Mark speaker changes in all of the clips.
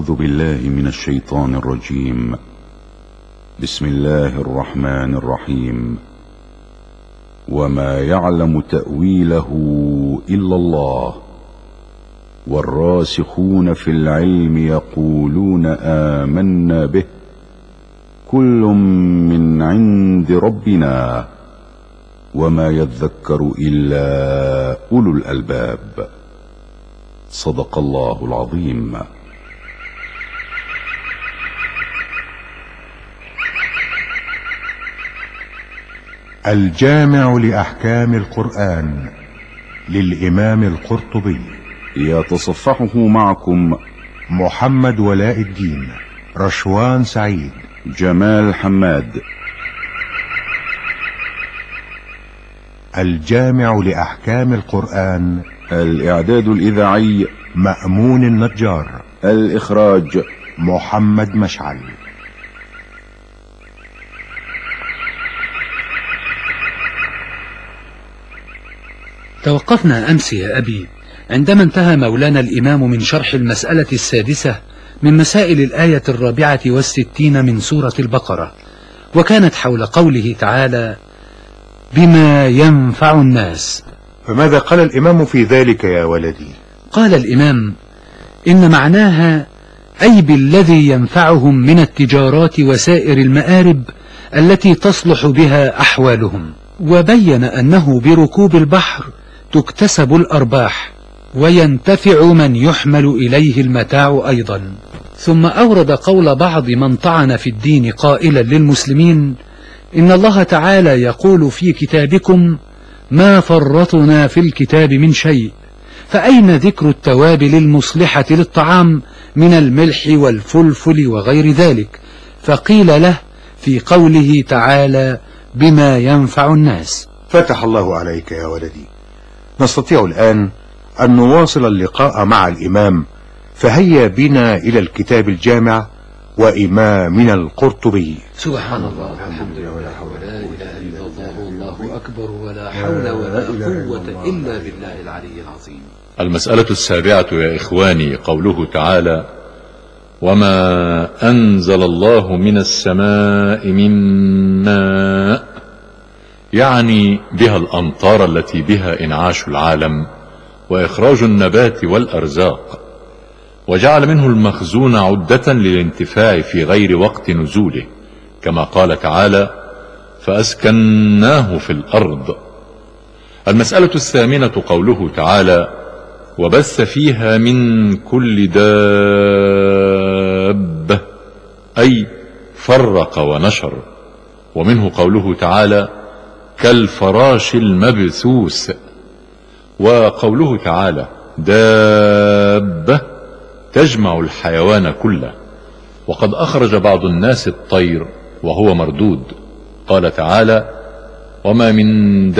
Speaker 1: أعوذ بالله من الشيطان الرجيم. بسم الله الرحمن الرحيم. وما يعلم تأويله إلا الله والراسخون في العلم يقولون آمنا به كل من عند ربنا وما يذكر إلا أولو الألباب. صدق الله العظيم.
Speaker 2: الجامع لأحكام القرآن للإمام القرطبي،
Speaker 1: يتصفحه معكم
Speaker 2: محمد ولاء الدين، رشوان سعيد،
Speaker 1: جمال حماد.
Speaker 2: الجامع لأحكام القرآن،
Speaker 1: الإعداد الإذاعي
Speaker 2: مأمون النجار،
Speaker 1: الإخراج
Speaker 2: محمد مشعل.
Speaker 3: توقفنا أمس يا أبي عندما انتهى مولانا الإمام من شرح المسألة السادسة من مسائل الآية 64 من سورة البقرة، وكانت حول قوله تعالى: بما ينفع الناس.
Speaker 2: فماذا قال الإمام في ذلك يا ولدي؟
Speaker 3: قال الإمام: إن معناها أي بالذي ينفعهم من التجارات وسائر المآرب التي تصلح بها أحوالهم، وبين أنه بركوب البحر تكتسب الأرباح وينتفع من يحمل إليه المتاع أيضا. ثم أورد قول بعض من طعن في الدين قائلا للمسلمين: إن الله تعالى يقول في كتابكم ما فرطنا في الكتاب من شيء، فأين ذكر التوابل المصلحة للطعام من الملح والفلفل وغير ذلك؟ فقيل له في قوله تعالى: بما ينفع الناس.
Speaker 2: فتح الله عليك يا ولدي. نستطيع الآن أن نواصل اللقاء مع الإمام، فهيا بنا إلى الكتاب الجامع وإمامنا القرطبي.
Speaker 3: سبحان الله والحمد لله ولا إله إلا الله والله أكبر ولا حول ولا قوة إلا بالله العلي العظيم.
Speaker 4: المسألة السابعة يا إخواني قوله تعالى: وما أنزل الله من السماء من ماء، يعني بها الأمطار التي بها إنعاش العالم وإخراج النبات والأرزاق، وجعل منه المخزون عدة للانتفاع في غير وقت نزوله، كما قال تعالى: فأسكناه في الأرض. المسألة الثامنة قوله تعالى: وبث فيها من كل دابة، أي فرق ونشر. ومنه قوله تعالى: كالفراش المبثوث. وقوله تعالى: دابة تجمع الحيوان كله. وقد أخرج بعض الناس الطير وهو مردود، قال تعالى: وما من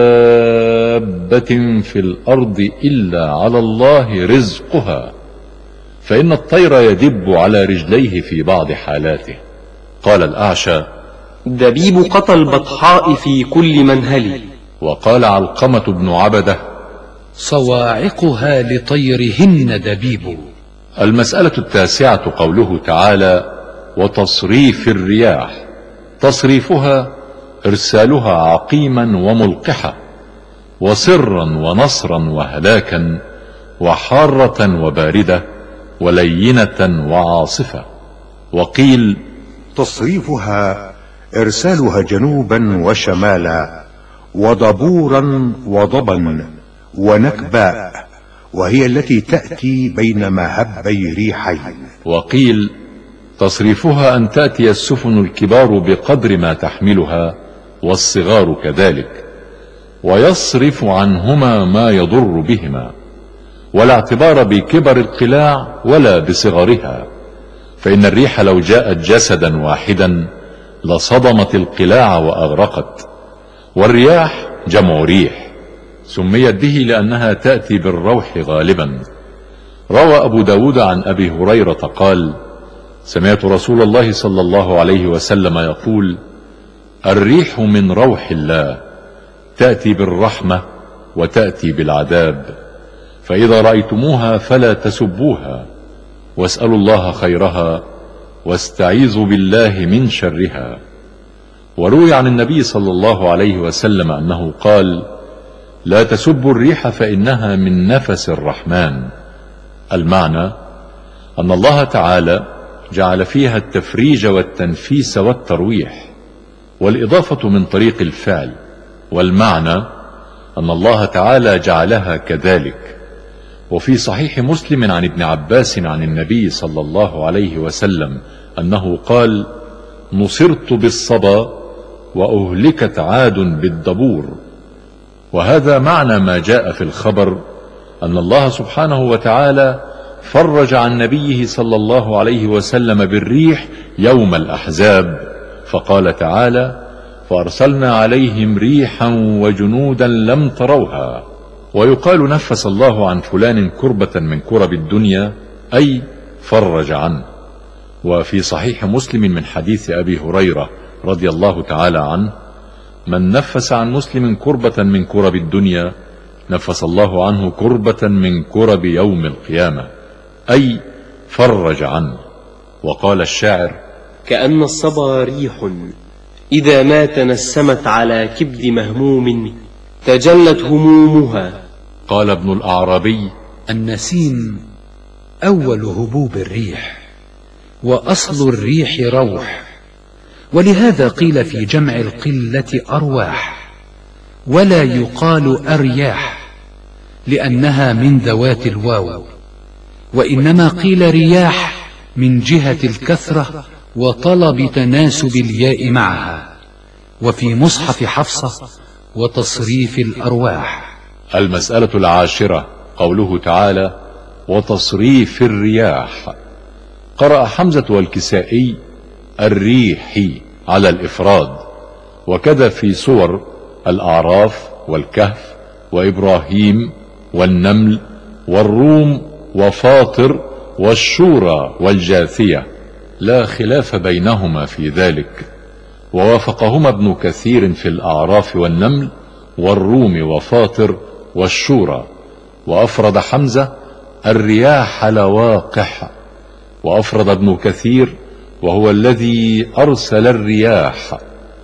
Speaker 4: دابة في الأرض إلا على الله رزقها، فإن الطير يدب على رجليه في بعض حالاته. قال الأعشى:
Speaker 5: دبيب قطى البطحاء في كل منهل.
Speaker 4: وقال علقمة بن عبده:
Speaker 3: صواعقها لطيرهن دبيب.
Speaker 4: المسألة التاسعة قوله تعالى: وتصريف الرياح. تصريفها إرسالها عقيما وملقحة، وسرا ونصرا وهلاكا، وحارة وباردة، ولينة وعاصفة. وقيل:
Speaker 2: تصريفها إرسالها جنوبا وشمالا، وضبورا وضبا ونكباء، وهي التي تأتي بين مهبي ريحين.
Speaker 4: وقيل: تصريفها أن تأتي السفن الكبار بقدر ما تحملها، والصغار كذلك، ويصرف عنهما ما يضر بهما، ولا اعتبار بكبر القلاع ولا بصغرها، فإن الريح لو جاءت جسدا واحدا لصدمت القلاع وأغرقت. والرياح جمع ريح، سميت به لأنها تأتي بالروح غالبا. روى أبو داود عن أبي هريرة قال: سمعت رسول الله صلى الله عليه وسلم يقول: الريح من روح الله، تأتي بالرحمة وتأتي بالعذاب، فإذا رأيتموها فلا تسبوها، واسألوا الله خيرها واستعيذوا بالله من شرها. وروي عن النبي صلى الله عليه وسلم أنه قال: لا تسبوا الريح فإنها من نفس الرحمن. المعنى أن الله تعالى جعل فيها التفريج والتنفيس والترويح، والإضافة من طريق الفعل، والمعنى أن الله تعالى جعلها كذلك. وفي صحيح مسلم عن ابن عباس عن النبي صلى الله عليه وسلم أنه قال: نصرت بالصبا وأهلكت عاد بالدبور. وهذا معنى ما جاء في الخبر أن الله سبحانه وتعالى فرج عن نبيه صلى الله عليه وسلم بالريح يوم الأحزاب، فقال تعالى: فأرسلنا عليهم ريحا وجنودا لم تروها. ويقال: نفس الله عن فلان كربة من كرب الدنيا، أي فرج عنه. وفي صحيح مسلم من حديث أبي هريرة رضي الله تعالى عنه: من نفس عن مسلم كربة من كرب الدنيا نفس الله عنه كربة من كرب يوم القيامة، أي فرج عنه. وقال الشاعر:
Speaker 5: كأن الصبا ريح إذا ما تنسمت على كبد مهموم تجلت همومها.
Speaker 4: قال ابن الأعرابي:
Speaker 3: النسيم أول هبوب الريح، وأصل الريح روح، ولهذا قيل في جمع القلة أرواح، ولا يقال أرياح لأنها من ذوات الواو، وإنما قيل رياح من جهة الكثرة وطلب تناسب الياء معها. وفي مصحف حفصة: وتصريف الأرواح.
Speaker 4: المسألة العاشرة قوله تعالى: وتصريف الرياح. قرأ حمزة والكسائي: الريح على الإفراد، وكذا في سور الأعراف والكهف وإبراهيم والنمل والروم وفاطر والشورى والجاثية، لا خلاف بينهما في ذلك. ووافقهما ابن كثير في الأعراف والنمل والروم وفاطر والشورى. وأفرد حمزة: الرياح لواقح. وأفرد ابن كثير: وهو الذي أرسل الرياح.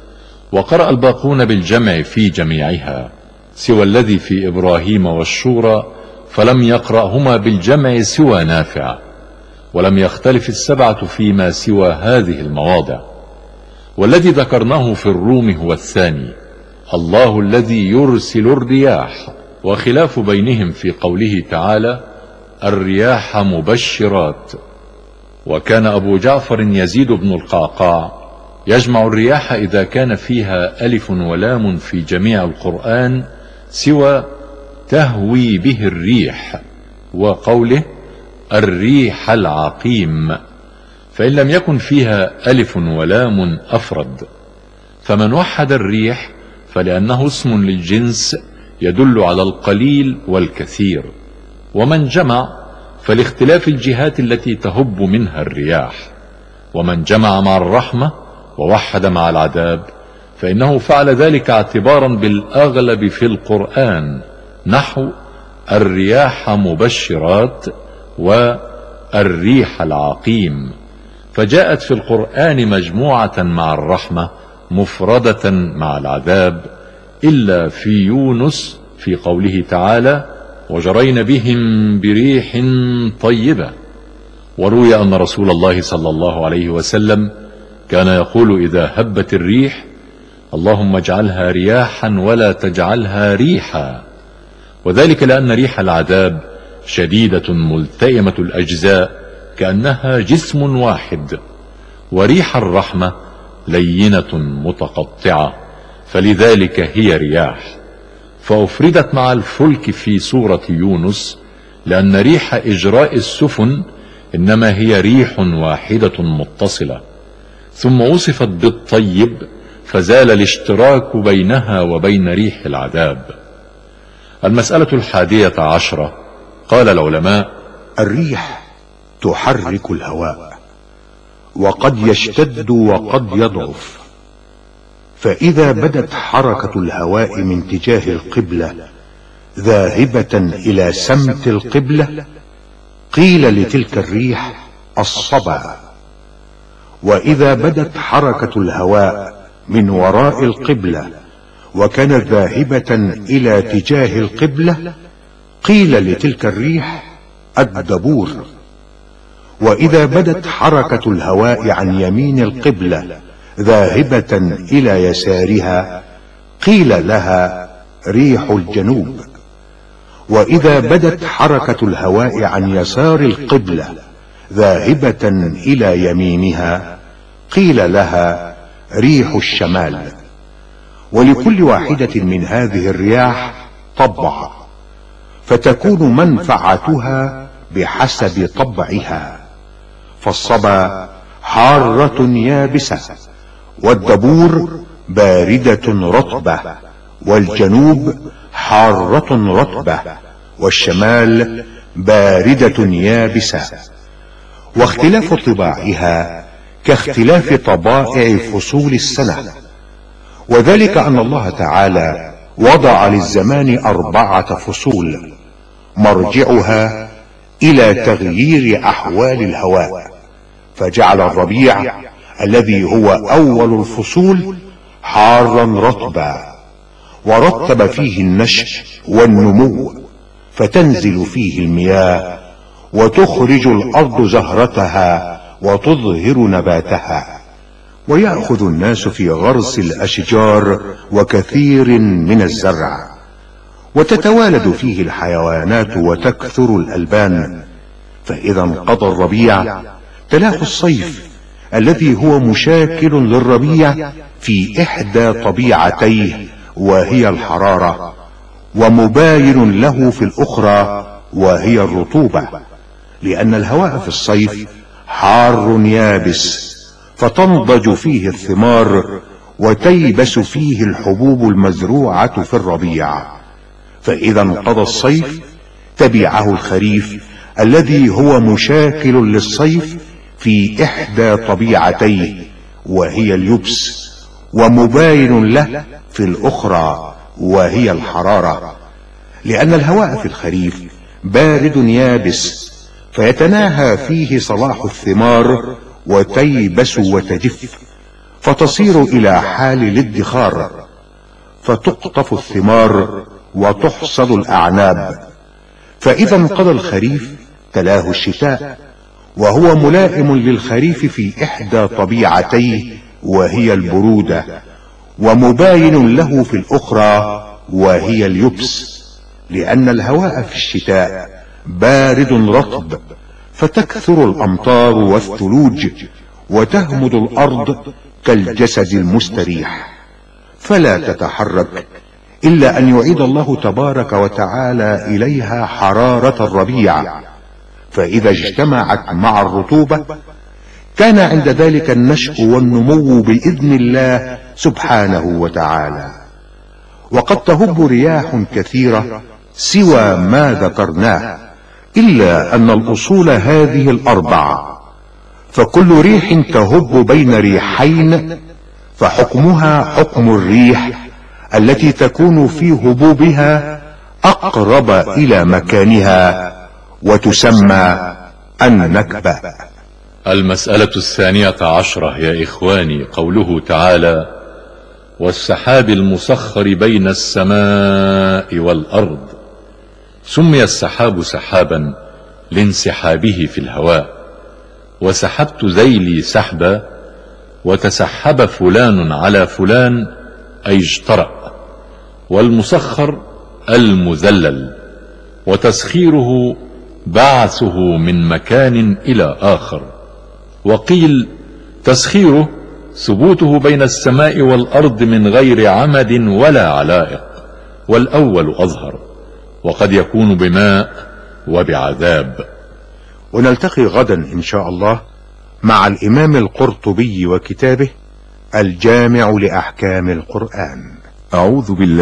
Speaker 4: وقرأ الباقون بالجمع في جميعها سوى الذي في إبراهيم والشورى، فلم يقرأهما بالجمع سوى نافع. ولم يختلف السبعة فيما سوى هذه المواضع. والذي ذكرناه في الروم هو الثاني: الله الذي يرسل الرياح. وخلاف بينهم في قوله تعالى: الرياح مبشرات. وكان أبو جعفر يزيد بن القعقاع يجمع الرياح إذا كان فيها ألف ولام في جميع القرآن سوى تهوي به الريح، وقوله: الريح العقيم، فإن لم يكن فيها ألف ولام أفرد. فمن وحد الريح فلأنه اسم للجنس يدل على القليل والكثير، ومن جمع فلاختلاف الجهات التي تهب منها الرياح. ومن جمع مع الرحمة ووحد مع العذاب فإنه فعل ذلك اعتبارا بالأغلب في القرآن، نحو الرياح مبشرات والريح العقيم، فجاءت في القرآن مجموعة مع الرحمة مفردة مع العذاب، إلا في يونس في قوله تعالى: وجرين بهم بريح طيبة. وروي أن رسول الله صلى الله عليه وسلم كان يقول إذا هبت الريح: اللهم اجعلها رياحا ولا تجعلها ريحا، وذلك لأن ريح العذاب شديدة ملتئمة الأجزاء كأنها جسم واحد، وريح الرحمة لينة متقطعة، فلذلك هي رياح. فأفردت مع الفلك في سورة يونس لأن ريح إجراء السفن إنما هي ريح واحدة متصلة، ثم وصفت بالطيب فزال الاشتراك بينها وبين ريح العذاب. المسألة 11 قال العلماء:
Speaker 2: الريح تحرك الهواء، وقد يشتد وقد يضعف، فإذا بدت حركة الهواء من تجاه القبلة ذاهبة إلى سمت القبلة قيل لتلك الريح: الصبا. وإذا بدت حركة الهواء من وراء القبلة وكانت ذاهبة إلى تجاه القبلة قيل لتلك الريح الدبور. وإذا بدت حركة الهواء عن يمين القبلة ذاهبة إلى يسارها قيل لها ريح الجنوب. وإذا بدت حركة الهواء عن يسار القبلة ذاهبة إلى يمينها قيل لها ريح الشمال. ولكل واحدة من هذه الرياح طبع، فتكون منفعتها بحسب طبعها، فالصبا حارة يابسة، والدبور باردة رطبة، والجنوب حارة رطبة، والشمال باردة يابسة. واختلاف طباعها كاختلاف طبائع فصول السنة، وذلك أن الله تعالى وضع للزمان 4 فصول مرجعها إلى تغيير أحوال الهواء، فجعل الربيع الذي هو أول الفصول حارا رطبا، ورتب فيه النشء والنمو، فتنزل فيه المياه وتخرج الأرض زهرتها وتظهر نباتها، ويأخذ الناس في غرس الأشجار وكثير من الزرع، وتتوالد فيه الحيوانات وتكثر الألبان. فإذا انقضى الربيع تلاه الصيف الذي هو مشاكل للربيع في إحدى طبيعتيه وهي الحرارة، ومباين له في الأخرى وهي الرطوبة، لأن الهواء في الصيف حار يابس فتنضج فيه الثمار وتيبس فيه الحبوب المزروعة في الربيع. فإذا انقضى الصيف تبعه الخريف الذي هو مشاكل للصيف في إحدى طبيعتيه وهي اليبس، ومباين له في الأخرى وهي الحرارة، لأن الهواء في الخريف بارد يابس فيتناهى فيه صلاح الثمار وتيبس وتجف، فتصير إلى حال الادخار، فتقطف الثمار وتحصد الأعناب. فإذا انقضى الخريف تلاه الشتاء، وهو ملائم للخريف في إحدى طبيعتيه وهي البرودة، ومباين له في الأخرى وهي اليبس، لأن الهواء في الشتاء بارد رطب فتكثر الأمطار والثلوج وتهمد الأرض كالجسد المستريح، فلا تتحرك إلا أن يعيد الله تبارك وتعالى إليها حرارة الربيع. فإذا اجتمعت مع الرطوبة كان عند ذلك النشء والنمو بإذن الله سبحانه وتعالى. وقد تهب رياح كثيرة سوى ما ذكرناه، إلا أن الأصول هذه ال4، فكل ريح تهب بين ريحين فحكمها حكم الريح التي تكون في هبوبها أقرب إلى مكانها، وتسمى النكبة.
Speaker 4: المسألة 12 يا إخواني قوله تعالى: والسحاب المسخر بين السماء والأرض. سمي السحاب سحابا لانسحابه في الهواء، وسحبت ذيلي سحبا، وتسحب فلان على فلان أي اجترأ. والمسخر المذلل، وتسخيره بعثه من مكان إلى آخر. وقيل تسخيره ثبوته بين السماء والأرض من غير عمد ولا علائق، والأول أظهر، وقد يكون بماء وبعذاب.
Speaker 2: ونلتقي غدا إن شاء الله مع الإمام القرطبي وكتابه الجامع لأحكام القرآن.
Speaker 1: أعوذ بالله